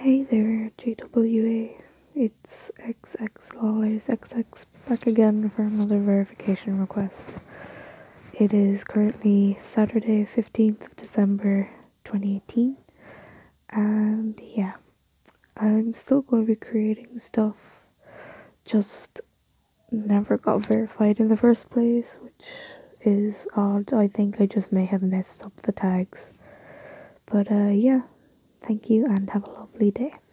Hey there, JWA. It's XX back again for another verification request. It is currently Saturday, 15th of December 2018, and yeah, I'm still going to be creating stuff, just never got verified in the first place, which is odd. I think I just may have messed up the tags. But yeah, thank you and have a lovely day.